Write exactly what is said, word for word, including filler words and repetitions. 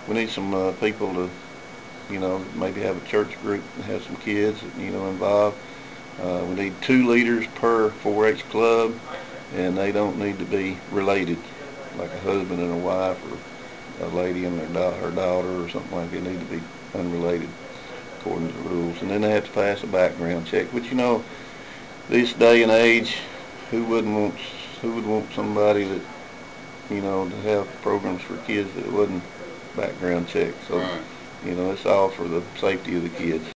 we need some uh, people to, you know, maybe have a church group and have some kids, you know, involved. Uh, we need two leaders per four H club, and they don't need to be related, like a husband and a wife, or a lady and her, da- her daughter, or something like that. They need to be unrelated according to the rules. And then they have to pass a background check. But you know, this day and age, who wouldn't want, who would want somebody that, you know, to have programs for kids that wasn't background checked? So, Right. you know, it's all for the safety of the kids.